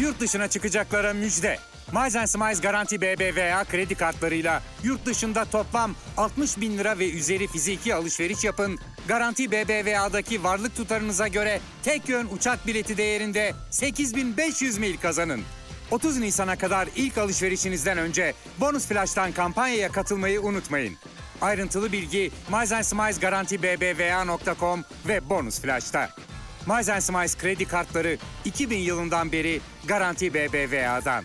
Yurt dışına çıkacaklara müjde. Miles Smiles Garanti BBVA kredi kartlarıyla yurt dışında toplam 60 bin lira ve üzeri fiziki alışveriş yapın. Garanti BBVA'daki varlık tutarınıza göre tek yön uçak bileti değerinde 8.500 mil kazanın. 30 Nisan'a kadar ilk alışverişinizden önce Bonus Flash'tan kampanyaya katılmayı unutmayın. Ayrıntılı bilgi Miles Smiles Garanti BBVA.com ve Bonus Flash'ta. Miles Smiles kredi kartları 2000 yılından beri Garanti BBVA'dan.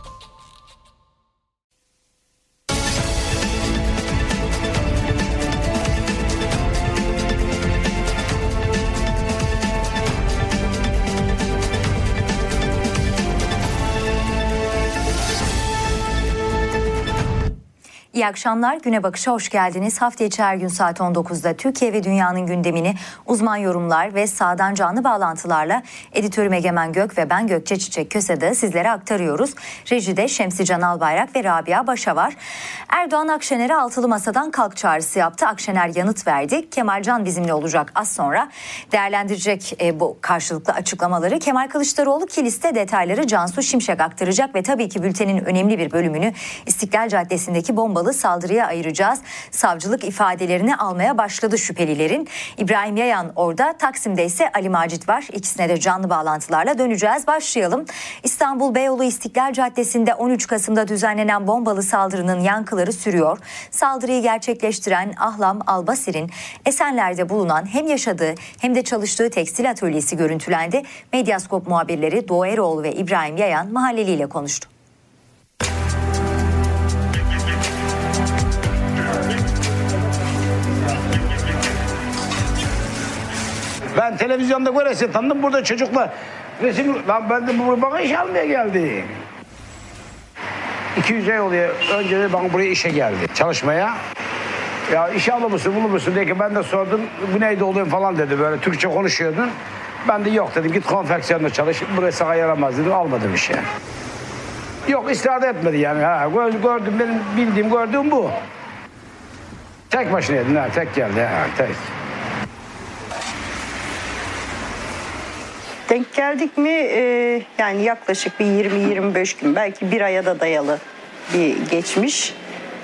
İyi akşamlar. Güne Bakış'a hoş geldiniz. Hafta içi her gün saat 19'da Türkiye ve dünyanın gündemini uzman yorumlar ve sahadan canlı bağlantılarla editörüm Egemen Gök ve ben Gökçe Çiçek Köse'de sizlere aktarıyoruz. Rejide Şemsi Can Albayrak ve Rabia Başa var. Erdoğan Akşener'e altılı masadan kalk çağrısı yaptı. Akşener yanıt verdi. Kemal Can bizimle olacak az sonra. Değerlendirecek bu karşılıklı açıklamaları. Kemal Kılıçdaroğlu Kilis'te detayları Cansu Şimşek aktaracak ve tabii ki bültenin önemli bir bölümünü İstiklal Caddesi'ndeki bombalı saldırıya ayıracağız. Savcılık ifadelerini almaya başladı şüphelilerin. İbrahim Yayan orada, Taksim'de ise Ali Macit var. İkisine de canlı bağlantılarla döneceğiz. Başlayalım. İstanbul Beyoğlu İstiklal Caddesi'nde 13 Kasım'da düzenlenen bombalı saldırının yankıları sürüyor. Saldırıyı gerçekleştiren Ahlam Albasir'in Esenler'de bulunan hem yaşadığı hem de çalıştığı tekstil atölyesi görüntülendi. Medyaskop muhabirleri Doğu Eroğlu ve İbrahim Yayan mahalleliyle konuştu. Ben televizyonda göresin tanıdım, burada çocuklar resim, lan ben de bana iş almaya geldi. 200 ay oluyor, önce de bana buraya işe geldi, çalışmaya. Ya iş alır mısın, bulur musun diye ki ben de sordum, bu neydi oluyor falan dedi, böyle Türkçe konuşuyordun. Ben de yok dedim, git konfeksiyonda çalış, buraya sana yaramaz dedim, almadım işe. Yok, istirahat etmedi yani, gördüm, benim bildiğim, gördüğüm bu. Tek başına yedin, tek geldi, tek. Denk geldik mi yani yaklaşık bir 20-25 gün, belki bir aya da dayalı bir geçmiş.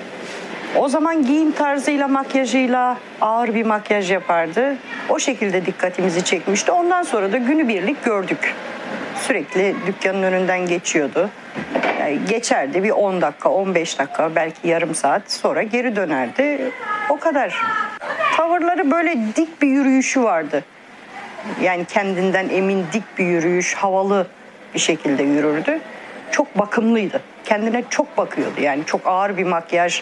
O zaman giyim tarzıyla, makyajıyla ağır bir makyaj yapardı. O şekilde dikkatimizi çekmişti. Ondan sonra da günübirlik gördük. Sürekli dükkanın önünden geçiyordu. Yani geçerdi bir 10 dakika, 15 dakika, belki yarım saat sonra geri dönerdi. O kadar. Tavırları böyle dik bir yürüyüşü vardı. Yani kendinden emin, dik bir yürüyüş, havalı bir şekilde yürürdü. Çok bakımlıydı. Kendine çok bakıyordu. Yani çok ağır bir makyaj.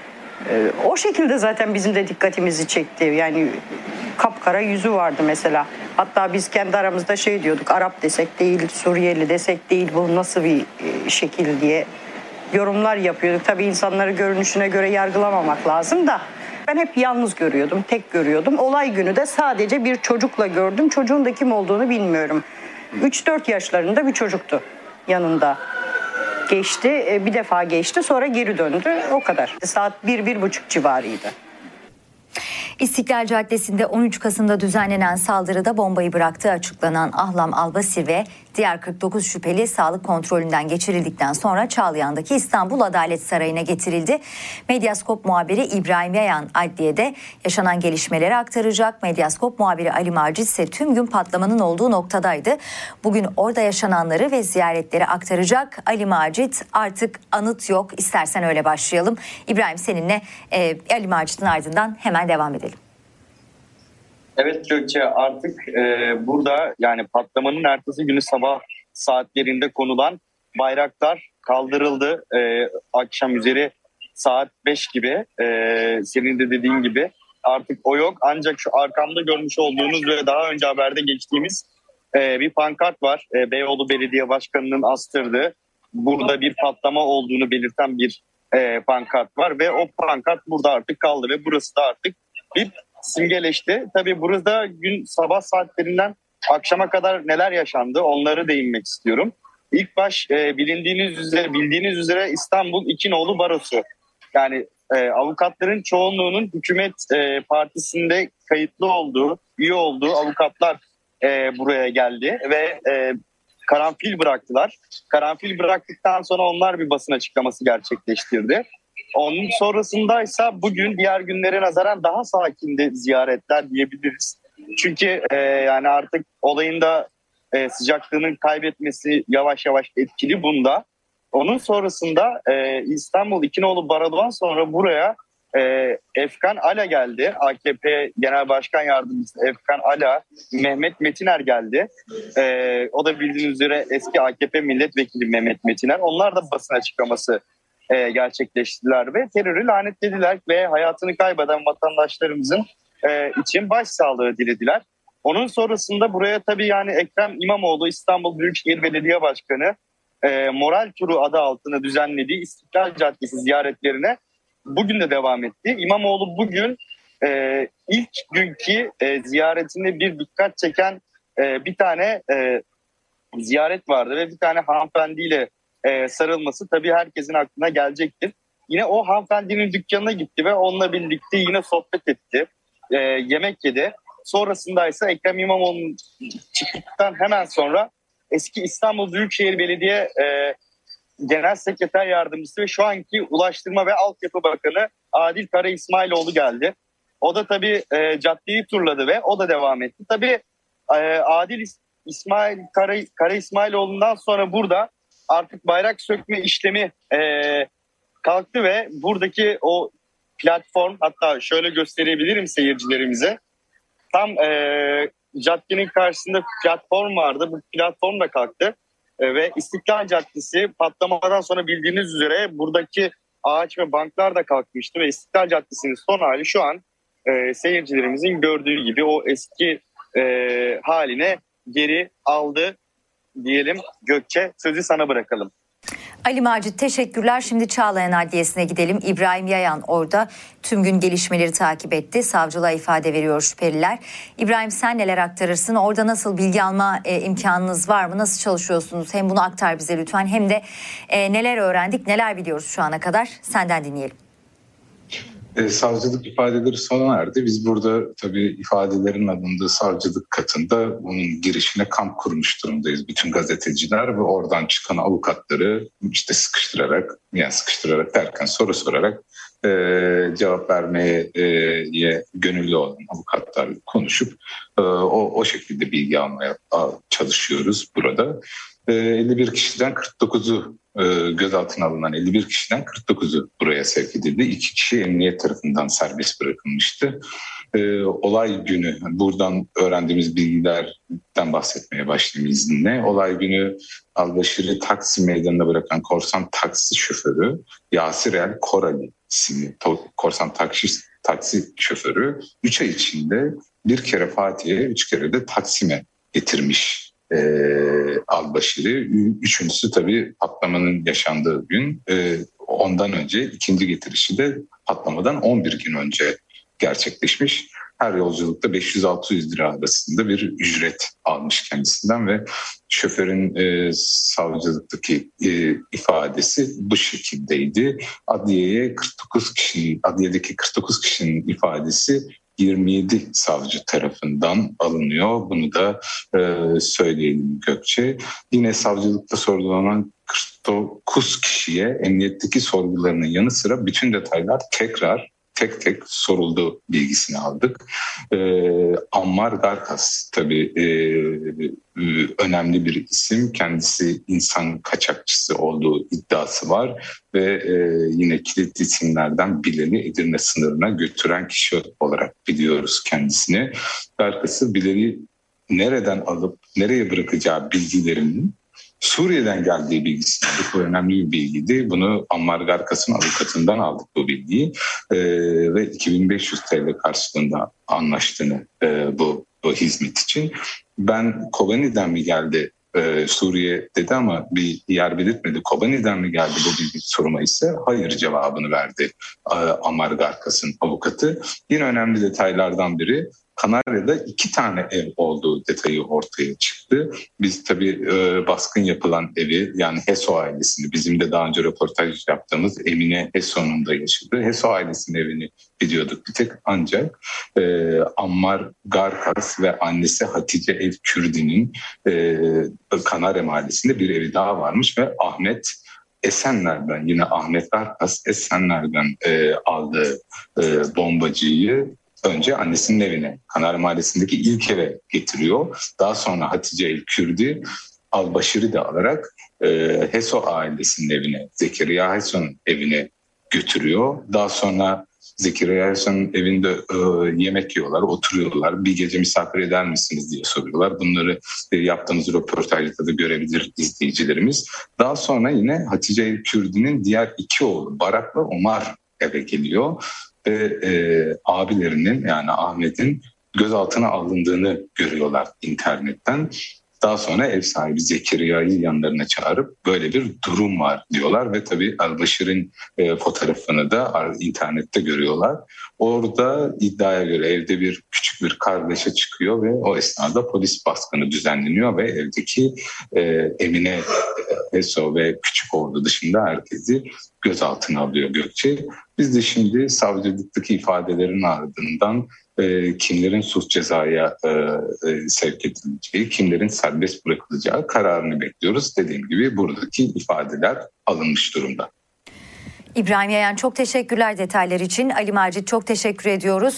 O şekilde zaten bizim de dikkatimizi çekti. Yani kapkara yüzü vardı mesela. Hatta biz kendi aramızda şey diyorduk. Arap desek değil, Suriyeli desek değil. Bu nasıl bir şekil diye yorumlar yapıyorduk. Tabii insanları görünüşüne göre yargılamamak lazım da. Ben hep yalnız görüyordum, tek görüyordum. Olay günü de sadece bir çocukla gördüm. Çocuğun da kim olduğunu bilmiyorum. 3-4 yaşlarında bir çocuktu yanında. Geçti, bir defa geçti, sonra geri döndü. O kadar. Saat 1-1.30 civarıydı. İstiklal Caddesi'nde 13 Kasım'da düzenlenen saldırıda bombayı bıraktığı açıklanan Ahlam Albasir ve diğer 49 şüpheli sağlık kontrolünden geçirildikten sonra Çağlayan'daki İstanbul Adalet Sarayı'na getirildi. Medyaskop muhabiri İbrahim Yayan adliyede yaşanan gelişmeleri aktaracak. Medyaskop muhabiri Ali Macit ise tüm gün patlamanın olduğu noktadaydı. Bugün orada yaşananları ve ziyaretleri aktaracak. Ali Macit, artık anıt yok. İstersen öyle başlayalım. İbrahim, seninle Ali Macit'in ardından hemen devam edelim. Evet Gökçe, artık burada yani patlamanın ertesi günü sabah saatlerinde konulan bayraklar kaldırıldı. Akşam üzeri saat 5 gibi, senin de dediğin gibi artık o yok. Ancak şu arkamda görmüş olduğunuz ve daha önce haberde geçtiğimiz bir pankart var. Beyoğlu Belediye Başkanı'nın astırdığı, burada bir patlama olduğunu belirten bir pankart var ve o pankart burada artık kaldı ve burası da artık bir simgeleşti. Tabii burada gün sabah saatlerinden akşama kadar neler yaşandı, onları değinmek istiyorum. İlk baş bildiğiniz üzere İstanbul İki Nolu Barosu. Yani avukatların çoğunluğunun hükümet partisinde kayıtlı olduğu, üye olduğu avukatlar buraya geldi ve karanfil bıraktılar. Karanfil bıraktıktan sonra onlar bir basın açıklaması gerçekleştirdi. Onun sonrasındaysa bugün diğer günlere nazaran daha sakindi ziyaretler diyebiliriz. Çünkü yani artık olayın da sıcaklığının kaybetmesi yavaş yavaş etkili bunda. Onun sonrasında İstanbul İkinoğlu Baro'dan sonra buraya Efkan Ala geldi. AKP Genel Başkan Yardımcısı Efkan Ala, Mehmet Metiner geldi. O da bildiğiniz üzere eski AKP milletvekili Mehmet Metiner. Onlar da basın açıklaması gerçekleştirdiler ve terörü lanetlediler ve hayatını kaybeden vatandaşlarımızın için başsağlığı dilediler. Onun sonrasında buraya tabii yani Ekrem İmamoğlu İstanbul Büyükşehir Belediye Başkanı Moral Turu adı altında düzenlediği İstiklal Caddesi ziyaretlerine bugün de devam etti. İmamoğlu bugün ilk günkü ziyaretinde bir dikkat çeken bir tane ziyaret vardı ve bir tane hanımefendiyle sarılması tabii herkesin aklına gelecektir. Yine o hanımefendinin dükkanına gitti ve onunla birlikte yine sohbet etti, yemek yedi. Sonrasında ise Ekrem İmamoğlu'nun çıktıktan hemen sonra eski İstanbul Büyükşehir Belediye Genel Sekreter Yardımcısı ve şu anki Ulaştırma ve Altyapı Bakanı Adil Kara İsmailoğlu geldi. O da tabii caddeyi turladı ve o da devam etti. Tabii Adil Kara İsmailoğlu'ndan sonra burada artık bayrak sökme işlemi kalktı ve buradaki o platform, hatta şöyle gösterebilirim seyircilerimize. Tam caddenin karşısında platform vardı. Bu platform da kalktı. Ve İstiklal Caddesi patlamadan sonra bildiğiniz üzere buradaki ağaç ve banklar da kalkmıştı. Ve İstiklal Caddesi'nin son hali şu an seyircilerimizin gördüğü gibi o eski haline geri aldı diyelim. Gökçe, sözü sana bırakalım. Ali Macit teşekkürler. Şimdi Çağlayan Adliyesi'ne gidelim. İbrahim Yayan orada tüm gün gelişmeleri takip etti. Savcılığa ifade veriyor şüpheliler. İbrahim, sen neler aktarırsın? Orada nasıl bilgi alma imkanınız var mı? Nasıl çalışıyorsunuz? Hem bunu aktar bize lütfen, hem de neler öğrendik, neler biliyoruz şu ana kadar? Senden dinleyelim. Savcılık ifadeleri sona erdi. Biz burada tabii ifadelerin alındığı savcılık katında bunun girişine kamp kurmuş durumdayız. Bütün gazeteciler ve oradan çıkan avukatları işte sıkıştırarak derken soru sorarak cevap vermeye gönüllü olan avukatlarla konuşup o şekilde bilgi almaya çalışıyoruz burada. 51 kişiden 49'u gözaltına alınan 51 kişiden 49'u buraya sevk edildi. 2 kişi emniyet tarafından serbest bırakılmıştı. Olay günü, buradan öğrendiğimiz bilgilerden bahsetmeye başlayayım izninle. Olay günü Albaşır'ı Taksim Meydanı'na bırakan korsan taksi şoförü Yasir El Korali isimli korsan taksi şoförü 3 ay içinde bir kere Fatih'e, 3 kere de Taksim'e getirmiş Albaşır'ı. Üçüncüsü tabii patlamanın yaşandığı gün. Ondan önce ikinci getirişi de patlamadan 11 gün önce gerçekleşmiş. Her yolculukta 500-600 lira arasında bir ücret almış kendisinden ve şoförün savcılıktaki ifadesi bu şekildeydi. Adliyedeki 49 kişinin ifadesi 27 savcı tarafından alınıyor. Bunu da söyleyelim Gökçe. Yine savcılıkta sorgulanan 49 kişiye emniyetteki sorgularının yanı sıra bütün detaylar tek tek soruldu bilgisini aldık. Ammar Garkas tabii önemli bir isim. Kendisi insan kaçakçısı olduğu iddiası var ve yine kilit isimlerden Bilal'i Edirne sınırına götüren kişi olarak biliyoruz kendisini. Garkas'ı Bilal'i nereden alıp nereye bırakacağı bilgilerinin Suriye'den geldiği bilgisini aldık. Bu önemli bir bilgiydi. Bunu Ammar Garkas'ın avukatından aldık bu bilgiyi. Ve 2500 TL karşılığında anlaştığını bu hizmet için. Ben Kobani'den mi geldi Suriye dedi ama bir yer belirtmedi. Kobani'den mi geldi bu bilgi soruma ise hayır cevabını verdi Ammar Garkas'ın avukatı. Yine önemli detaylardan biri Kanarya'da 2 tane ev olduğu detayı ortaya çıktı. Biz tabii baskın yapılan evi, yani Heso ailesini, bizim de daha önce röportaj yaptığımız Emine Heso'nun da yaşadığı Heso ailesinin evini biliyorduk bir tek, ancak Ammar Garkas ve annesi Hatice Ev Kürdi'nin Kanarya Mahallesi'nde bir evi daha varmış ve Ahmet Esenler'den, yine Ahmet Garkas Esenler'den aldığı bombacıyı önce annesinin evine, Kanarya Mahallesi'ndeki ilk eve getiriyor. Daha sonra Hatice El Kürdi Al-Başir'i de alarak Heso ailesinin evine, Zekeriya Heso'nun evine götürüyor. Daha sonra Zekeriya Heso'nun evinde yemek yiyorlar, oturuyorlar. Bir gece misafir eder misiniz diye soruyorlar. Bunları yaptığımız röportajda da görebilir izleyicilerimiz. Daha sonra yine Hatice El Kürdi'nin diğer 2 oğlu Barak ve Omar eve geliyor. Abilerinin, yani Ahmet'in gözaltına alındığını görüyorlar internetten. Daha sonra ev sahibi Zekeriya'yı yanlarına çağırıp böyle bir durum var diyorlar ve tabii Al-Başir'in fotoğrafını da internette görüyorlar. Orada iddiaya göre evde küçük bir kargaşa çıkıyor ve o esnada polis baskını düzenleniyor ve evdeki Emine Heso ve küçük oğlu dışında herkesi gözaltına alıyor Gökçe. Biz de şimdi savcılıktaki ifadelerin ardından kimlerin suç cezaya sevk edileceği, kimlerin serbest bırakılacağı kararını bekliyoruz. Dediğim gibi buradaki ifadeler alınmış durumda. İbrahim Yayan, çok teşekkürler detaylar için. Ali Macit, çok teşekkür ediyoruz.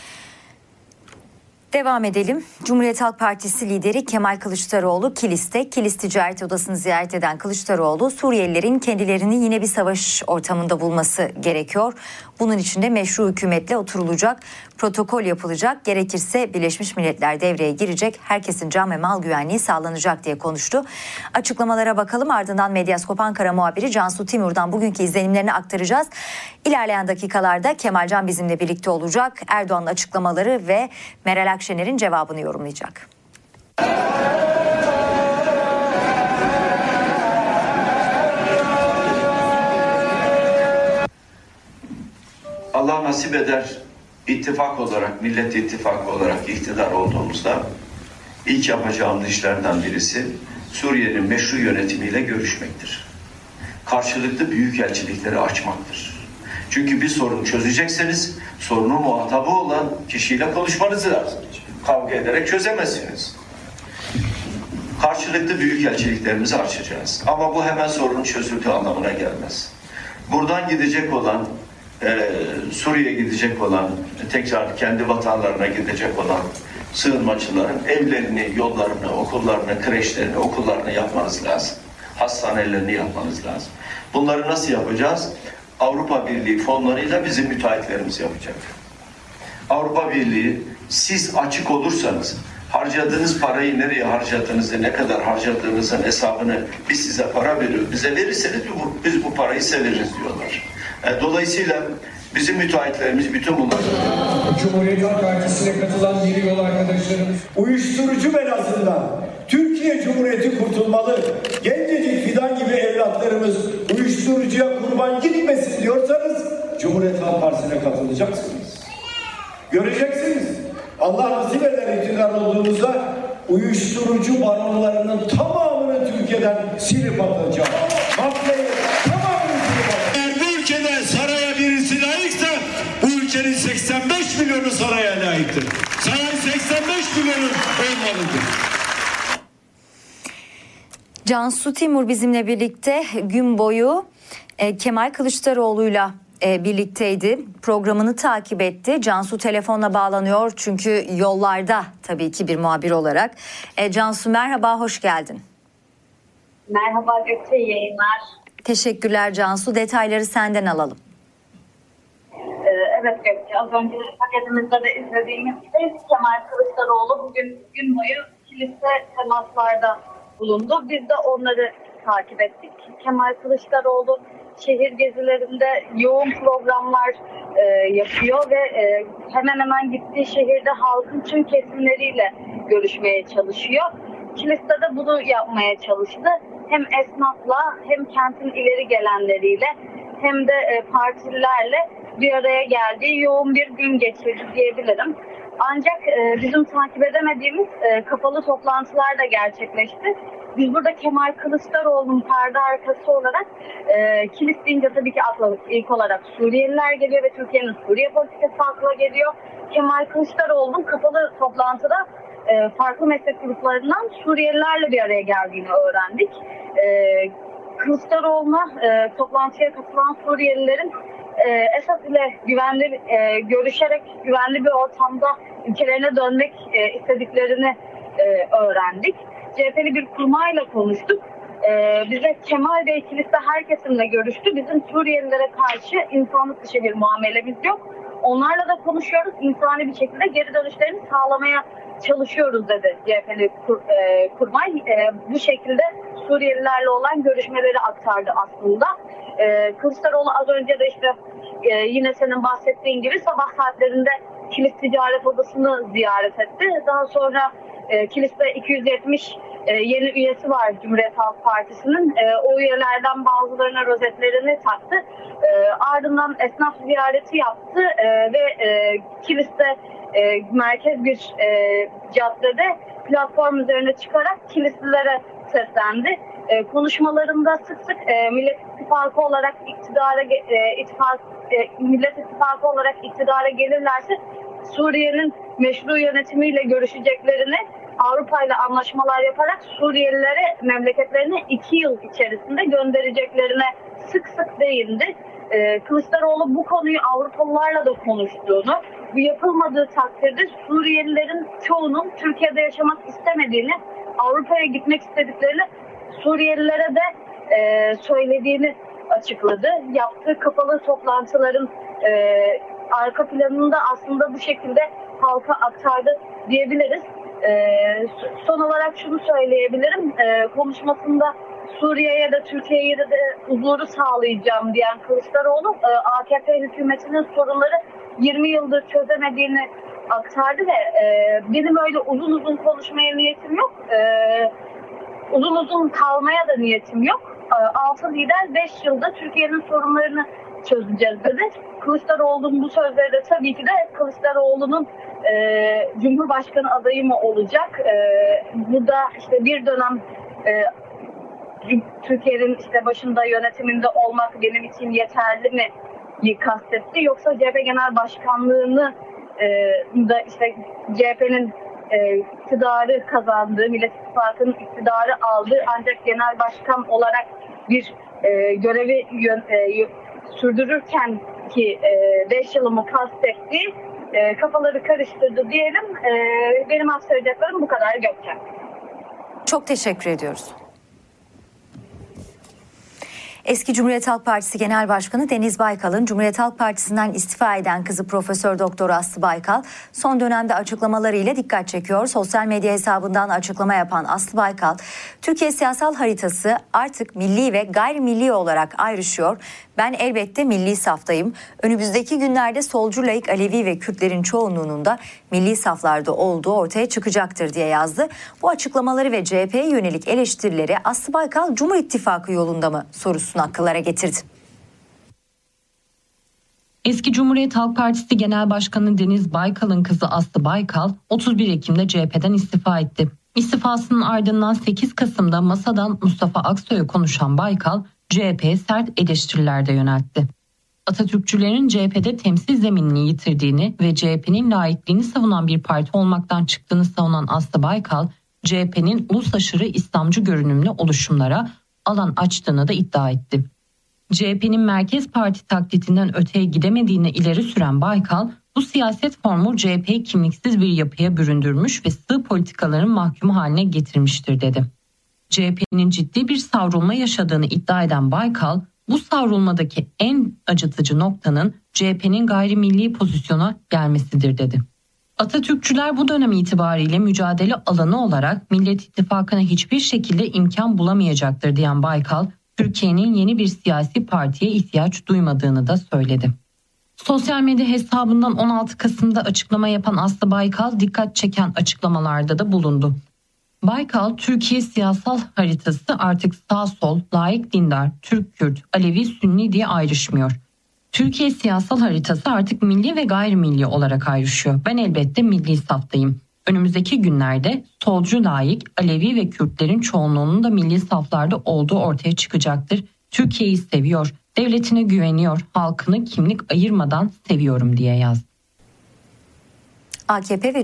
Devam edelim. Cumhuriyet Halk Partisi lideri Kemal Kılıçdaroğlu Kilis'te. Kilis Ticaret Odası'nı ziyaret eden Kılıçdaroğlu, Suriyelilerin kendilerini yine bir savaş ortamında bulması gerekiyor. Bunun için de meşru hükümetle oturulacak, protokol yapılacak, gerekirse Birleşmiş Milletler devreye girecek, herkesin can ve mal güvenliği sağlanacak diye konuştu. Açıklamalara bakalım, ardından Medyaskop Ankara muhabiri Cansu Timur'dan bugünkü izlenimlerini aktaracağız. İlerleyen dakikalarda Kemal Can bizimle birlikte olacak. Erdoğan'ın açıklamaları ve Meral Akşener'in cevabını yorumlayacak. Allah nasip eder, ittifak olarak, Millet İttifakı olarak iktidar olduğumuzda ilk yapacağımız işlerden birisi Suriye'nin meşru yönetimiyle görüşmektir. Karşılıklı büyükelçilikleri açmaktır. Çünkü bir sorunu çözecekseniz sorunun muhatabı olan kişiyle konuşmanız lazım. Kavga ederek çözemezsiniz. Karşılıklı büyükelçiliklerimizi açacağız. Ama bu hemen sorunun çözüldüğü anlamına gelmez. Buradan gidecek olan, Suriye'ye gidecek olan, tekrar kendi vatanlarına gidecek olan sığınmacıların evlerini, yollarını, okullarını, kreşlerini, okullarını yapmanız lazım. Hastanelerini yapmanız lazım. Bunları nasıl yapacağız? Avrupa Birliği fonlarıyla bizim müteahhitlerimiz yapacak. Avrupa Birliği, siz açık olursanız, harcadığınız parayı nereye harcadığınızı, ne kadar harcadığınızın hesabını biz size para veriyoruz. Bize verirseniz biz bu parayı size veririz diyorlar. Dolayısıyla bizim müteahhitlerimiz bütün bunları... Cumhuriyet Halk Partisi'ne katılan yeni yol arkadaşlarımız, uyuşturucu belasından Türkiye Cumhuriyeti kurtulmalı, gencecik fidan gibi evlatlarımız uyuşturucuya kurban gitmesin diyorsanız Cumhuriyet Halk Partisi'ne katılacaksınız. Göreceksiniz. Allah nasip eder iktidar olduğunuzda uyuşturucu baronlarının tamamını Türkiye'den silip atacağım. Mafyayı tamamını silip atacağım. Eğer bu ülkede saraya birisi layıksa bu ülkenin 85 milyonu saraya layıktır. Saray 85 milyonun olmalıdır. Cansu Timur bizimle birlikte gün boyu Kemal Kılıçdaroğlu'yla birlikteydi. Programını takip etti. Cansu telefonla bağlanıyor çünkü yollarda tabii ki bir muhabir olarak. Cansu merhaba, hoş geldin. Merhaba Gökçe, iyi yayınlar. Teşekkürler Cansu. Detayları senden alalım. Evet Gökçe, az önce paketimizde de izlediğimiz gibi Kemal Kılıçdaroğlu bugün gün boyu kilise temaslarda bulundu. Biz de onları takip ettik. Kemal Kılıçdaroğlu şehir gezilerinde yoğun programlar yapıyor ve hemen hemen gittiği şehirde halkın tüm kesimleriyle görüşmeye çalışıyor. Kilis'te de bunu yapmaya çalıştı. Hem esnafla hem kentin ileri gelenleriyle hem de partililerle bir araya geldiği yoğun bir gün geçirdi diyebilirim. Ancak bizim takip edemediğimiz kapalı toplantılar da gerçekleşti. Biz burada Kemal Kılıçdaroğlu'nun perde arkası olarak kilis deyince tabii ki akla ilk olarak Suriyeliler geliyor ve Türkiye'nin Suriye politikası akla geliyor. Kemal Kılıçdaroğlu'nun kapalı toplantıda farklı meslek gruplarından Suriyelilerle bir araya geldiğini öğrendik. Kılıçdaroğlu'na toplantıya katılan Suriyelilerin Esad ile görüşerek güvenli bir ortamda ülkelerine dönmek istediklerini öğrendik. CHP'li bir kurmayla konuştuk. Bize Kemal Bey kiliste her kesimle görüştü. Bizim Suriyelilere karşı insanlık dışı bir muamelemiz yok. Onlarla da konuşuyoruz. İnsani bir şekilde geri dönüşlerini sağlamaya çalışıyoruz dedi CHP'li kurmay. Bu şekilde Suriyelilerle olan görüşmeleri aktardı aslında. Kılıçdaroğlu az önce de işte yine senin bahsettiğin gibi sabah saatlerinde Kilis Ticaret Odası'nı ziyaret etti. Daha sonra Kilis'te 270 yeni üyesi var Cumhuriyet Halk Partisi'nin. O üyelerden bazılarına rozetlerini taktı. Ardından esnaf ziyareti yaptı ve Kilis'te merkez bir caddede platform üzerine çıkarak Kilislilere seslendi. Konuşmalarında sık sık Millet İttifakı olarak Millet İttifakı olarak iktidara gelirlerse Suriye'nin meşru yönetimiyle görüşeceklerini, Avrupa ile anlaşmalar yaparak Suriyelilere memleketlerine 2 yıl içerisinde göndereceklerine sık sık değindi. Kılıçdaroğlu bu konuyu Avrupalılarla da konuştuğunu, bu yapılmadığı takdirde Suriyelilerin çoğunun Türkiye'de yaşamak istemediğini, Avrupa'ya gitmek istediklerini Suriyelilere de söylediğini açıkladı. Yaptığı kapalı toplantıların arka planını da aslında bu şekilde halka aktardı diyebiliriz. Son olarak şunu söyleyebilirim. Konuşmasında Suriye'ye de Türkiye'ye de huzuru sağlayacağım diyen Kılıçdaroğlu AKP hükümetinin sorunları 20 yıldır çözemediğini aktardı ve benim öyle uzun uzun konuşmaya niyetim yok. Uzun uzun kalmaya da niyetim yok. 6 lider 5 yılda Türkiye'nin sorunlarını çözeceğiz dedi. Kılıçdaroğlu'nun bu sözleri de tabii ki de Kılıçdaroğlu'nun Cumhurbaşkanı adayı mı olacak? Burada işte bir dönem Türkiye'nin işte başında yönetiminde olmak benim için yeterli mi kastetti? Yoksa CHP Genel Başkanlığı'nı da işte CHP'nin iktidarı kazandığı, Millet İttifakı'nın iktidarı aldığı ancak genel başkan olarak bir görevi sürdürürken ki 5 yılımı kastettiği kafaları karıştırdı diyelim. Benim az söyleyeceklerim bu kadar Gökçen. Çok teşekkür ediyoruz. Eski Cumhuriyet Halk Partisi Genel Başkanı Deniz Baykal'ın Cumhuriyet Halk Partisi'nden istifa eden kızı Profesör Doktor Aslı Baykal son dönemde açıklamalarıyla dikkat çekiyor. Sosyal medya hesabından açıklama yapan Aslı Baykal, Türkiye siyasal haritası artık milli ve gayrimilli olarak ayrışıyor. Ben elbette milli saftayım. Önümüzdeki günlerde solcu, laik, Alevi ve Kürtlerin çoğunluğunun da milli saflarda olduğu ortaya çıkacaktır diye yazdı. Bu açıklamaları ve CHP'ye yönelik eleştirileri Aslı Baykal Cumhur İttifakı yolunda mı sorusunu akıllara getirdi. Eski Cumhuriyet Halk Partisi Genel Başkanı Deniz Baykal'ın kızı Aslı Baykal 31 Ekim'de CHP'den istifa etti. İstifasının ardından 8 Kasım'da masadan Mustafa Aksoy'a konuşan Baykal, CHP'ye sert eleştiriler de yöneltti. Atatürkçülerin CHP'de temsil zeminini yitirdiğini ve CHP'nin laikliğini savunan bir parti olmaktan çıktığını savunan Aslı Baykal, CHP'nin uluslaşırı İslamcı görünümlü oluşumlara alan açtığını da iddia etti. CHP'nin Merkez Parti taklitinden öteye gidemediğini ileri süren Baykal, bu siyaset formu CHP'yi kimliksiz bir yapıya büründürmüş ve sığ politikaların mahkumu haline getirmiştir dedi. CHP'nin ciddi bir savrulma yaşadığını iddia eden Baykal, bu savrulmadaki en acıtıcı noktanın CHP'nin gayrimilli pozisyona gelmesidir dedi. Atatürkçüler bu dönem itibariyle mücadele alanı olarak Millet İttifakı'na hiçbir şekilde imkan bulamayacaktır diyen Baykal, Türkiye'nin yeni bir siyasi partiye ihtiyaç duymadığını da söyledi. Sosyal medya hesabından 16 Kasım'da açıklama yapan Aslı Baykal dikkat çeken açıklamalarda da bulundu. Baykal, Türkiye siyasal haritası artık sağ sol, laik dindar, Türk-Kürt, Alevi-Sünni diye ayrışmıyor. Türkiye siyasal haritası artık milli ve gayrimilli olarak ayrışıyor. Ben elbette milli saftayım. Önümüzdeki günlerde solcu layık, Alevi ve Kürtlerin çoğunluğunun da milli saflarda olduğu ortaya çıkacaktır. Türkiye'yi seviyor, devletine güveniyor, halkını kimlik ayırmadan seviyorum diye yazdı. AKP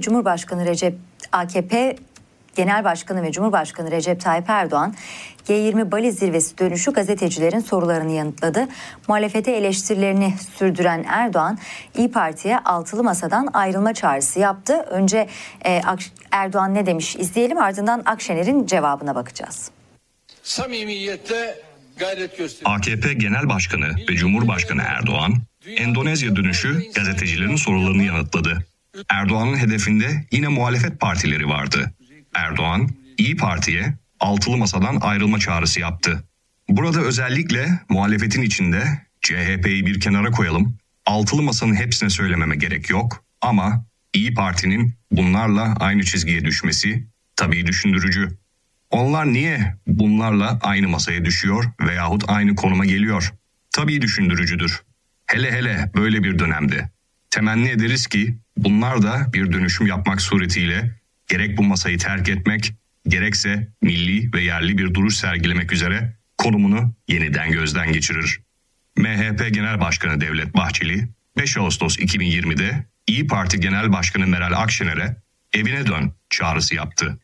Genel Başkanı ve Cumhurbaşkanı Recep Tayyip Erdoğan, G20 Bali Zirvesi dönüşü gazetecilerin sorularını yanıtladı. Muhalefete eleştirilerini sürdüren Erdoğan, İYİ Parti'ye altılı masadan ayrılma çağrısı yaptı. Önce Erdoğan ne demiş izleyelim, ardından Akşener'in cevabına bakacağız. Samimiyette gayret AKP Genel Başkanı ve Cumhurbaşkanı Erdoğan, Endonezya dönüşü gazetecilerin sorularını yanıtladı. Erdoğan'ın hedefinde yine muhalefet partileri vardı. Erdoğan, İYİ Parti'ye altılı masadan ayrılma çağrısı yaptı. Burada özellikle muhalefetin içinde CHP'yi bir kenara koyalım, altılı masanın hepsine söylememe gerek yok ama İYİ Parti'nin bunlarla aynı çizgiye düşmesi tabii düşündürücü. Onlar niye bunlarla aynı masaya düşüyor veyahut aynı konuma geliyor? Tabii düşündürücüdür. Hele böyle bir dönemde. Temenni ederiz ki bunlar da bir dönüşüm yapmak suretiyle gerek bu masayı terk etmek, gerekse milli ve yerli bir duruş sergilemek üzere konumunu yeniden gözden geçirir. MHP Genel Başkanı Devlet Bahçeli, 5 Ağustos 2020'de İYİ Parti Genel Başkanı Meral Akşener'e evine dön çağrısı yaptı.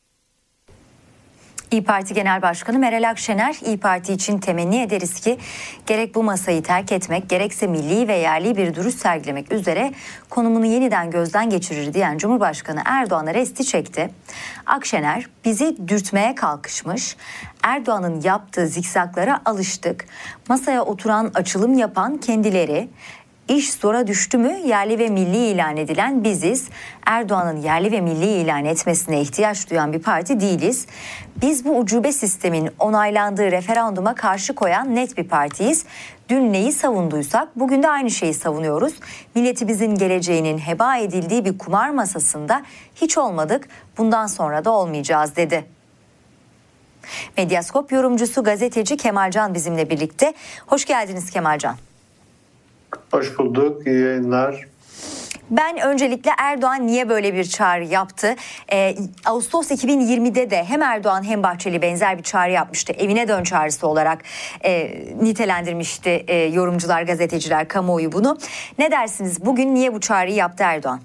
İYİ Parti Genel Başkanı Meral Akşener, İYİ Parti için temenni ederiz ki gerek bu masayı terk etmek, gerekse milli ve yerli bir duruş sergilemek üzere konumunu yeniden gözden geçirir diyen Cumhurbaşkanı Erdoğan'a resti çekti. Akşener, bizi dürtmeye kalkışmış, Erdoğan'ın yaptığı zikzaklara alıştık, masaya oturan, açılım yapan kendileri, İş zora düştü mü yerli ve milli ilan edilen biziz. Erdoğan'ın yerli ve milli ilan etmesine ihtiyaç duyan bir parti değiliz. Biz bu ucube sistemin onaylandığı referanduma karşı koyan net bir partiyiz. Dün neyi savunduysak bugün de aynı şeyi savunuyoruz. Milletimizin geleceğinin heba edildiği bir kumar masasında hiç olmadık, bundan sonra da olmayacağız dedi. Medyaskop yorumcusu gazeteci Kemalcan bizimle birlikte. Hoş geldiniz Kemalcan. Hoş bulduk, iyi yayınlar. Ben öncelikle Erdoğan niye böyle bir çağrı yaptı? Ağustos 2020'de de hem Erdoğan hem Bahçeli benzer bir çağrı yapmıştı. Evine dön çağrısı olarak nitelendirmişti yorumcular, gazeteciler, kamuoyu bunu. Ne dersiniz? Bugün niye bu çağrıyı yaptı Erdoğan?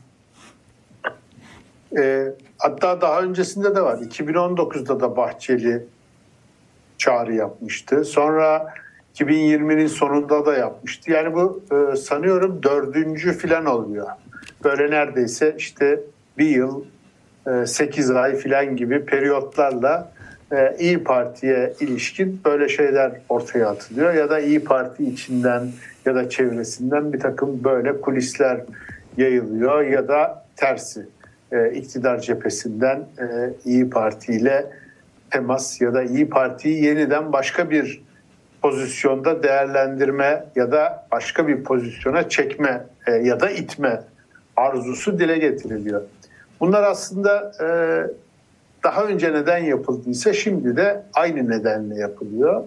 Hatta daha öncesinde de var. 2019'da da Bahçeli çağrı yapmıştı. Sonra 2020'nin sonunda da yapmıştı. Yani bu sanıyorum 4. filan oluyor. Böyle neredeyse işte bir yıl 8 ay filan gibi periyotlarla İYİ Parti'ye ilişkin böyle şeyler ortaya atılıyor. Ya da İYİ Parti içinden ya da çevresinden bir takım böyle kulisler yayılıyor ya da tersi. İktidar cephesinden İYİ Parti ile temas ya da İYİ Parti'yi yeniden başka bir pozisyonda değerlendirme ya da başka bir pozisyona çekme ya da itme arzusu dile getiriliyor. Bunlar aslında daha önce neden yapıldıysa şimdi de aynı nedenle yapılıyor.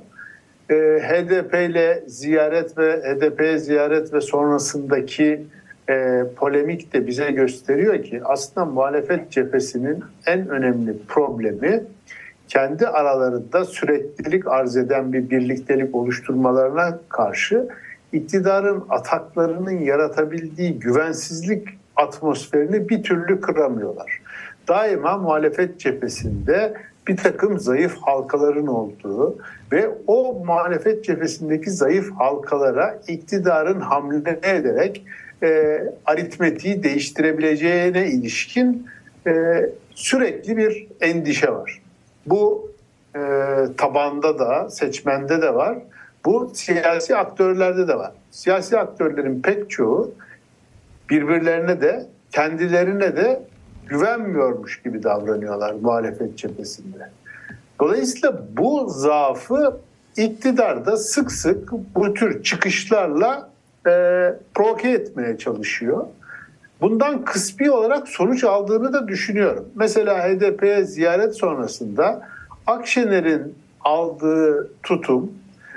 HDP ile ziyaret ve HDP'ye ziyaret ve sonrasındaki polemik de bize gösteriyor ki aslında muhalefet cephesinin en önemli problemi kendi aralarında süreklilik arz eden bir birliktelik oluşturmalarına karşı iktidarın ataklarının yaratabildiği güvensizlik atmosferini bir türlü kıramıyorlar. Daima muhalefet cephesinde bir takım zayıf halkaların olduğu ve o muhalefet cephesindeki zayıf halkalara iktidarın hamle ederek aritmetiği değiştirebileceğine ilişkin sürekli bir endişe var. Bu tabanda da, seçmende de var. Bu siyasi aktörlerde de var. Siyasi aktörlerin pek çoğu birbirlerine de kendilerine de güvenmiyormuş gibi davranıyorlar muhalefet cephesinde. Dolayısıyla bu zaafı iktidar da sık sık bu tür çıkışlarla provoke etmeye çalışıyor. Bundan kısmi olarak sonuç aldığını da düşünüyorum. Mesela HDP'ye ziyaret sonrasında Akşener'in aldığı tutum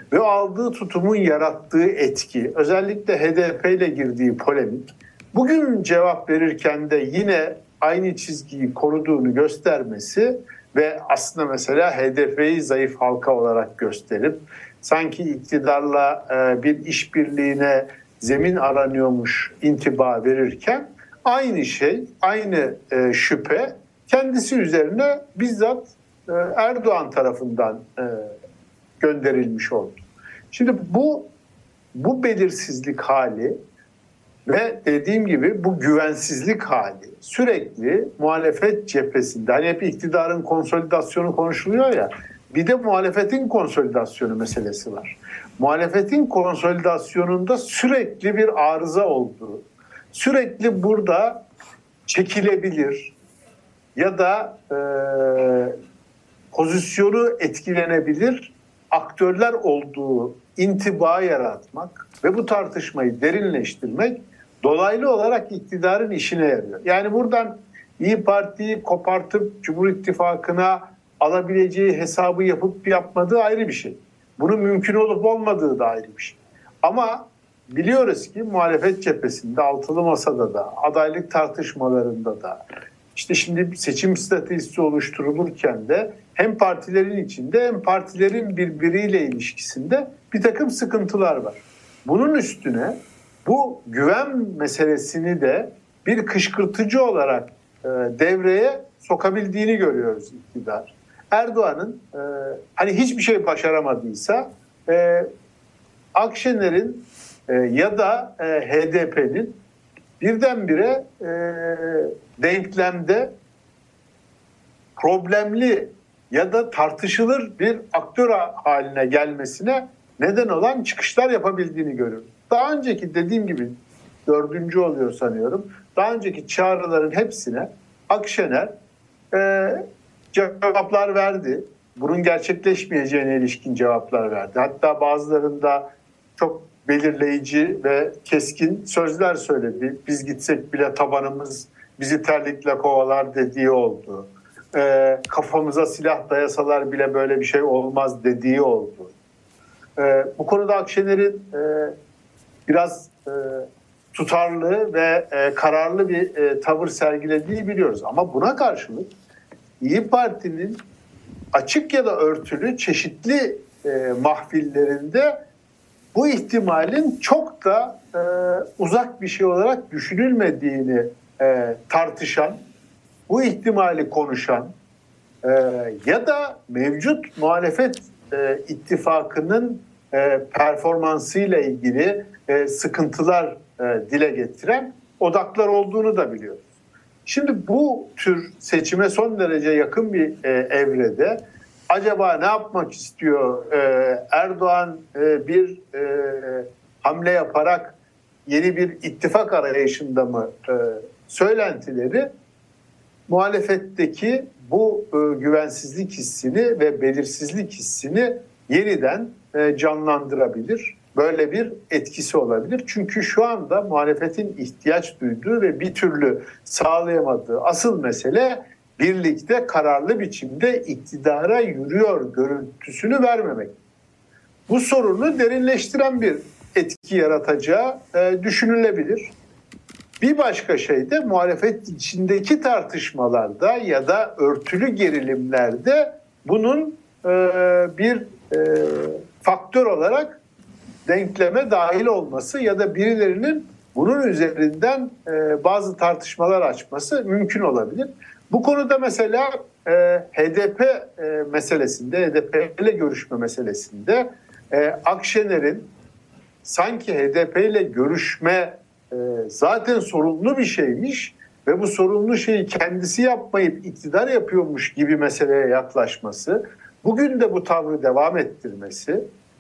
ve aldığı tutumun yarattığı etki, özellikle HDP ile girdiği polemik, bugün cevap verirken de yine aynı çizgiyi koruduğunu göstermesi ve aslında mesela HDP'yi zayıf halka olarak gösterip sanki iktidarla bir işbirliğine zemin aranıyormuş intiba verirken aynı şey, aynı şüphe kendisi üzerine bizzat Erdoğan tarafından gönderilmiş oldu. Şimdi bu belirsizlik hali ve dediğim gibi bu güvensizlik hali sürekli muhalefet cephesinde, hani hep iktidarın konsolidasyonu konuşuluyor ya, bir de muhalefetin konsolidasyonu meselesi var. Muhalefetin konsolidasyonunda sürekli bir arıza olduğu, sürekli burada çekilebilir ya da pozisyonu etkilenebilir aktörler olduğu intiba yaratmak ve bu tartışmayı derinleştirmek dolaylı olarak iktidarın işine yarıyor. Yani buradan İYİ Parti'yi kopartıp Cumhur İttifakı'na alabileceği hesabı yapıp yapmadığı ayrı bir şey. Bunun mümkün olup olmadığı da ayrı bir şey. Ama biliyoruz ki muhalefet cephesinde, altılı masada da, adaylık tartışmalarında da, işte şimdi seçim stratejisi oluşturulurken de hem partilerin içinde hem partilerin birbiriyle ilişkisinde bir takım sıkıntılar var. Bunun üstüne bu güven meselesini de bir kışkırtıcı olarak devreye sokabildiğini görüyoruz iktidar. Erdoğan'ın hani hiçbir şey başaramadıysa Akşener'in ya da HDP'nin birdenbire denklemde problemli ya da tartışılır bir aktör haline gelmesine neden olan çıkışlar yapabildiğini görüyoruz. Daha önceki dediğim gibi 4. oluyor sanıyorum. Daha önceki çağrıların hepsine Akşener cevaplar verdi. Bunun gerçekleşmeyeceğine ilişkin cevaplar verdi. Hatta bazılarında çok belirleyici ve keskin sözler söyledi. Biz gitsek bile tabanımız bizi terlikle kovalar dediği oldu. Kafamıza silah dayasalar bile böyle bir şey olmaz dediği oldu. Bu konuda Akşener'in biraz tutarlı ve kararlı bir tavır sergilediği biliyoruz. Ama buna karşılık İYİ Parti'nin açık ya da örtülü çeşitli mahfillerinde bu ihtimalin çok da uzak bir şey olarak düşünülmediğini tartışan, bu ihtimali konuşan ya da mevcut muhalefet ittifakının performansıyla ilgili sıkıntılar dile getiren odaklar olduğunu da biliyoruz. Şimdi bu tür seçime son derece yakın bir evrede acaba ne yapmak istiyor? Erdoğan bir hamle yaparak yeni bir ittifak arayışında mı söylentileri muhalefetteki bu güvensizlik hissini ve belirsizlik hissini yeniden canlandırabilir. Böyle bir etkisi olabilir. Çünkü şu anda muhalefetin ihtiyaç duyduğu ve bir türlü sağlayamadığı asıl mesele birlikte kararlı biçimde iktidara yürüyor görüntüsünü vermemek. Bu sorunu derinleştiren bir etki yaratacağı düşünülebilir. Bir başka şey de muhalefet içindeki tartışmalarda ya da örtülü gerilimlerde bunun bir faktör olarak denkleme dahil olması ya da birilerinin bunun üzerinden bazı tartışmalar açması mümkün olabilir. Bu konuda mesela HDP meselesinde, HDP ile görüşme meselesinde Akşener'in sanki HDP ile görüşme zaten sorunlu bir şeymiş ve bu sorunlu şeyi kendisi yapmayıp iktidar yapıyormuş gibi meseleye yaklaşması, bugün de bu tavrı devam ettirmesi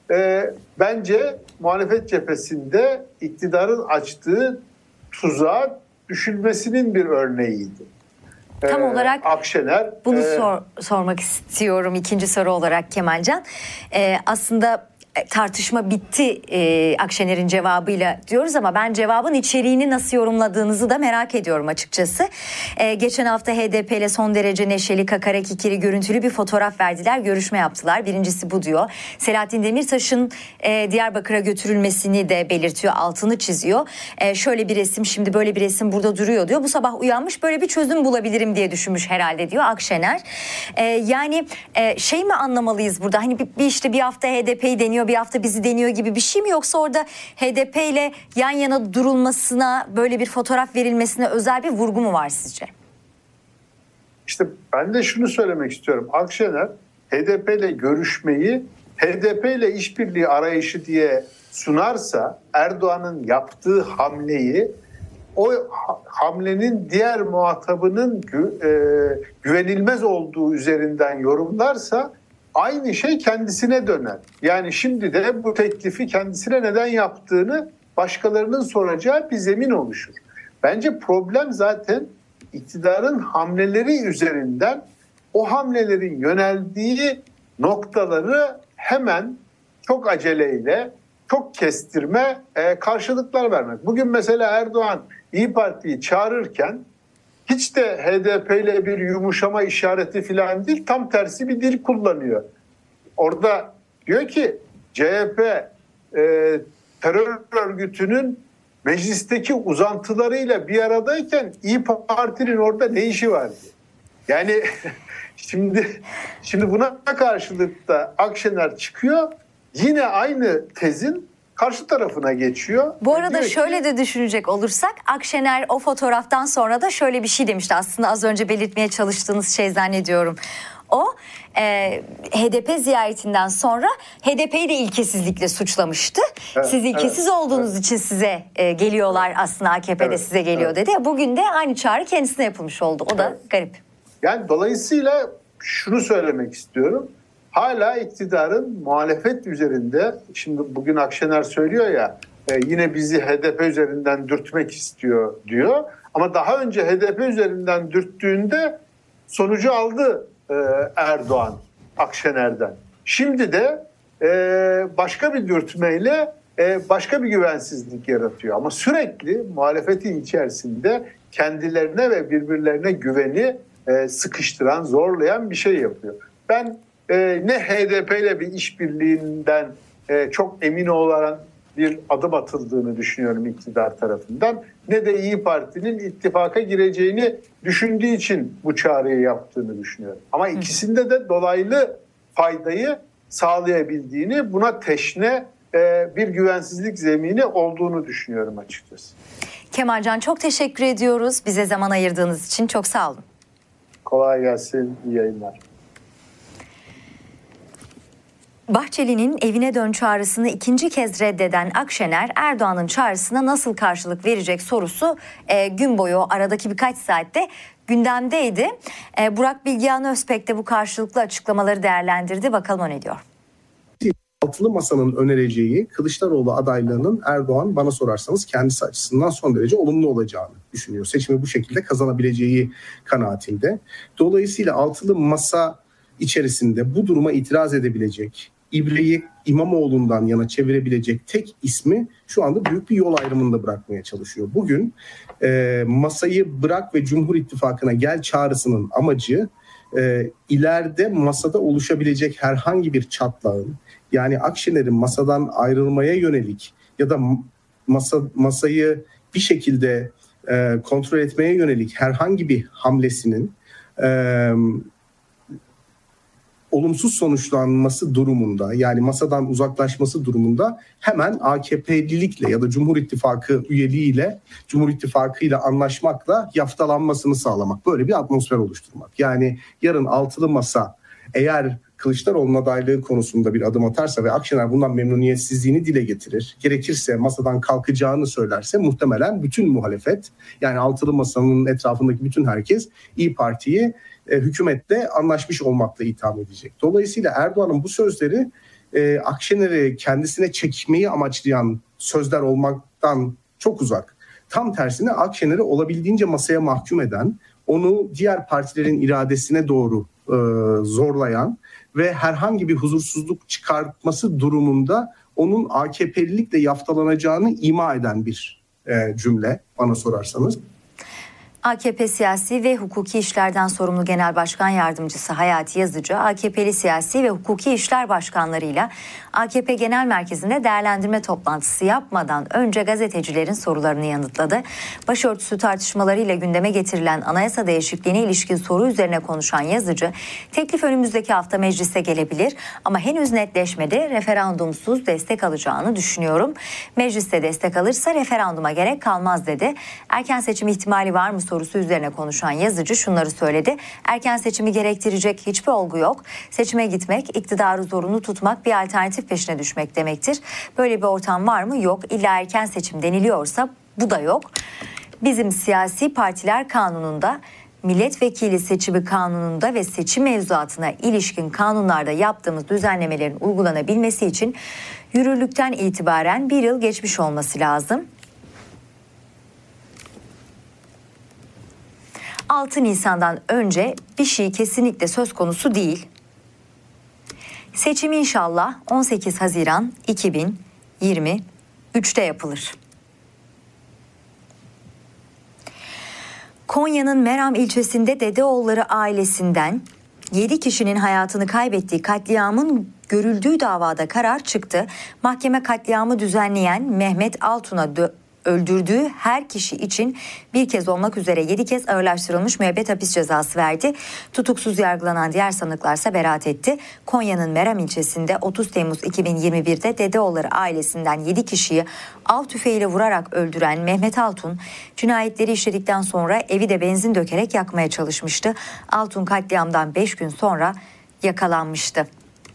bence muhalefet cephesinde iktidarın açtığı tuzağa düşülmesinin bir örneğiydi. Tam olarak Akşener bunu sormak istiyorum ikinci soru olarak Kemalcan. Aslında tartışma bitti Akşener'in cevabıyla diyoruz ama ben cevabın içeriğini nasıl yorumladığınızı da merak ediyorum açıkçası. Geçen hafta HDP ile son derece neşeli, kakara kikiri, görüntülü bir fotoğraf verdiler, görüşme yaptılar. Birincisi bu diyor. Selahattin Demirtaş'ın Diyarbakır'a götürülmesini de belirtiyor, altını çiziyor. Şöyle bir resim, şimdi böyle bir resim burada duruyor diyor. Bu sabah uyanmış, böyle bir çözüm bulabilirim diye düşünmüş herhalde diyor Akşener. Yani şey mi anlamalıyız burada? Hani bir hafta HDP'yi deniyor, bir hafta bizi deniyor gibi bir şey mi, yoksa orada HDP ile yan yana durulmasına, böyle bir fotoğraf verilmesine özel bir vurgu mu var sizce? İşte ben de şunu söylemek istiyorum. Akşener HDP ile görüşmeyi HDP ile işbirliği arayışı diye sunarsa, Erdoğan'ın yaptığı hamleyi o hamlenin diğer muhatabının güvenilmez olduğu üzerinden yorumlarsa aynı şey kendisine döner. Yani şimdi de bu teklifi kendisine neden yaptığını başkalarının soracağı bir zemin oluşur. Bence problem zaten iktidarın hamleleri üzerinden, o hamlelerin yöneldiği noktaları hemen çok aceleyle, çok kestirme karşılıklar vermek. Bugün mesela Erdoğan İYİ Parti'yi çağırırken hiç de HDP ile bir yumuşama işareti falan değil, tam tersi bir dil kullanıyor. Orada diyor ki CHP terör örgütünün meclisteki uzantılarıyla bir aradayken İYİ Parti'nin orada ne işi var diyor. Yani şimdi buna karşılık da Akşener çıkıyor, yine aynı tezin karşı tarafına geçiyor. Bu arada şöyle de düşünecek olursak, Akşener o fotoğraftan sonra da şöyle bir şey demişti. Aslında az önce belirtmeye çalıştığınız şey zannediyorum. O HDP ziyaretinden sonra HDP'yi de ilkesizlikle suçlamıştı. Evet, siz ilkesiz olduğunuz için size geliyorlar, aslında AKP'de size geliyor dedi. Bugün de aynı çağrı kendisine yapılmış oldu. O da garip. Yani dolayısıyla şunu söylemek istiyorum. Hala iktidarın muhalefet üzerinde, şimdi bugün Akşener söylüyor ya, yine bizi HDP üzerinden dürtmek istiyor diyor. Ama daha önce HDP üzerinden dürttüğünde sonucu aldı Erdoğan Akşener'den. Şimdi de başka bir dürtmeyle başka bir güvensizlik yaratıyor. Ama sürekli muhalefetin içerisinde kendilerine ve birbirlerine güveni sıkıştıran, zorlayan bir şey yapıyor. Ben ne HDP ile bir işbirliğinden çok emin olan bir adım atıldığını düşünüyorum iktidar tarafından, ne de İYİ Parti'nin ittifaka gireceğini düşündüğü için bu çağrıyı yaptığını düşünüyorum. Ama ikisinde de dolaylı faydayı sağlayabildiğini, buna teşne bir güvensizlik zemini olduğunu düşünüyorum açıkçası. Kemalcan, çok teşekkür ediyoruz. Bize zaman ayırdığınız için çok sağ olun. Kolay gelsin, iyi yayınlar. Bahçeli'nin evine dön çağrısını ikinci kez reddeden Akşener, Erdoğan'ın çağrısına nasıl karşılık verecek sorusu gün boyu, aradaki birkaç saatte gündemdeydi. Burak Bilgehan Özpek de bu karşılıklı açıklamaları değerlendirdi. Bakalım o ne diyor? Altılı Masa'nın önereceği Kılıçdaroğlu adaylığının Erdoğan, bana sorarsanız kendisi açısından son derece olumlu olacağını düşünüyor. Seçimi bu şekilde kazanabileceği kanaatinde. Dolayısıyla Altılı Masa içerisinde bu duruma itiraz edebilecek, İbre'yi İmamoğlu'ndan yana çevirebilecek tek ismi şu anda büyük bir yol ayrımında bırakmaya çalışıyor. Bugün masayı bırak ve Cumhur İttifakı'na gel çağrısının amacı ileride masada oluşabilecek herhangi bir çatlağın, yani Akşener'in masadan ayrılmaya yönelik ya da masayı bir şekilde kontrol etmeye yönelik herhangi bir hamlesinin olumsuz sonuçlanması durumunda, yani masadan uzaklaşması durumunda hemen AKP'lilikle ya da Cumhur İttifakı üyeliğiyle, Cumhur İttifakı ile anlaşmakla yaftalanmasını sağlamak. Böyle bir atmosfer oluşturmak. Yani yarın Altılı Masa eğer Kılıçdaroğlu'nun adaylığı konusunda bir adım atarsa ve Akşener bundan memnuniyetsizliğini dile getirir, gerekirse masadan kalkacağını söylerse, muhtemelen bütün muhalefet, yani Altılı Masa'nın etrafındaki bütün herkes İYİ Parti'yi hükümetle anlaşmış olmakla itham edecek. Dolayısıyla Erdoğan'ın bu sözleri Akşener'i kendisine çekmeyi amaçlayan sözler olmaktan çok uzak. Tam tersine Akşener'i olabildiğince masaya mahkum eden, onu diğer partilerin iradesine doğru zorlayan ve herhangi bir huzursuzluk çıkartması durumunda onun AKP'lilikle yaftalanacağını ima eden bir cümle bana sorarsanız. AKP Siyasi ve Hukuki İşlerden Sorumlu Genel Başkan Yardımcısı Hayati Yazıcı, AKP'li siyasi ve hukuki işler başkanlarıyla AKP Genel Merkezi'nde değerlendirme toplantısı yapmadan önce gazetecilerin sorularını yanıtladı. Başörtüsü tartışmalarıyla gündeme getirilen anayasa değişikliğine ilişkin soru üzerine konuşan Yazıcı, teklif önümüzdeki hafta meclise gelebilir ama henüz netleşmedi, referandumsuz destek alacağını düşünüyorum. Mecliste destek alırsa referanduma gerek kalmaz dedi. Erken seçim ihtimali var mı sorusu üzerine konuşan Yazıcı şunları söyledi. Erken seçimi gerektirecek hiçbir olgu yok. Seçime gitmek, iktidarı zorunlu tutmak bir alternatif peşine düşmek demektir. Böyle bir ortam var mı? Yok. İlla erken seçim deniliyorsa bu da yok. Bizim siyasi partiler kanununda, milletvekili seçimi kanununda ve seçim mevzuatına ilişkin kanunlarda yaptığımız düzenlemelerin uygulanabilmesi için yürürlükten itibaren 1 yıl geçmiş olması lazım. 6 Nisan'dan önce bir şey kesinlikle söz konusu değil. Seçim inşallah 18 Haziran 2023'te yapılır. Konya'nın Meram ilçesinde Dedeoğulları ailesinden 7 kişinin hayatını kaybettiği katliamın görüldüğü davada karar çıktı. Mahkeme katliamı düzenleyen Mehmet Altun'a öldürdüğü her kişi için bir kez olmak üzere 7 kez ağırlaştırılmış müebbet hapis cezası verdi. Tutuksuz yargılanan diğer sanıklarsa beraat etti. Konya'nın Meram ilçesinde 30 Temmuz 2021'de Dedeoğulları ailesinden 7 kişiyi av tüfeğiyle vurarak öldüren Mehmet Altun, cinayetleri işledikten sonra evi de benzin dökerek yakmaya çalışmıştı. Altun katliamdan 5 gün sonra yakalanmıştı.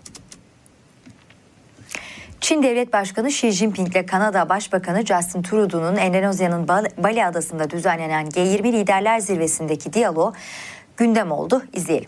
Çin Devlet Başkanı Xi Jinping ile Kanada Başbakanı Justin Trudeau'nun Endonezya'nın Bali Adası'nda düzenlenen G20 Liderler Zirvesi'ndeki diyaloğu gündem oldu. İzleyelim.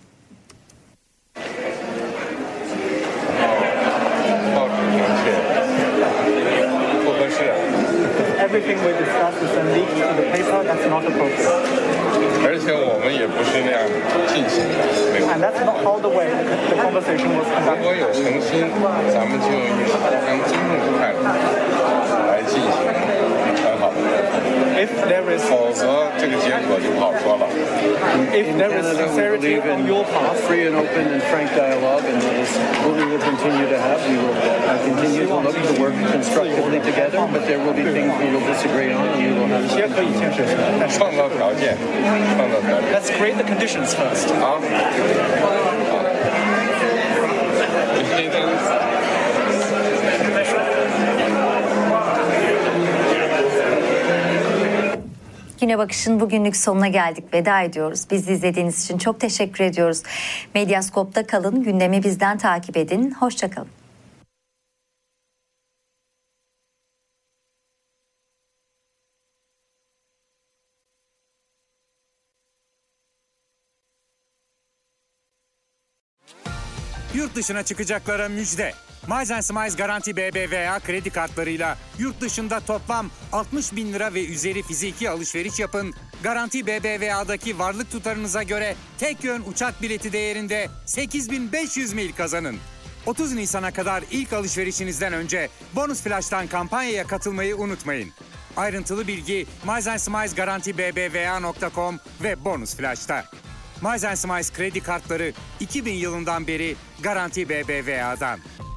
Everything we discuss is leaked to the paper. That's not appropriate. 而且我们也不是那样进行的。 And that's not how the way the conversation was conducted. 如果有诚心，咱们就用一种非常尊重的态度来进行很好的沟通。 If there is 否则这个结果就不好说了。 If there is sincerity on your part, free and open and frank dialogue, and that is what we will continue to have. We will continue to look to work constructively together, but there will be things we will disagree on, and we will have. 创造条件，创造条件。 let's create the conditions first. 好。 Güne Bakış'ın bugünlük sonuna geldik. Veda ediyoruz. Bizi izlediğiniz için çok teşekkür ediyoruz. Medyaskop'ta kalın, gündemi bizden takip edin. Hoşça kalın. Yurt dışına çıkacaklara müjde. Miles & Smiles Garanti BBVA kredi kartlarıyla yurt dışında toplam 60 bin lira ve üzeri fiziki alışveriş yapın. Garanti BBVA'daki varlık tutarınıza göre tek yön uçak bileti değerinde 8.500 mil kazanın. 30 Nisan'a kadar ilk alışverişinizden önce Bonus Flash'tan kampanyaya katılmayı unutmayın. Ayrıntılı bilgi Miles & Smiles Garanti BBVA.com ve Bonus Flash'ta. Miles & Smiles kredi kartları 2000 yılından beri Garanti BBVA'dan.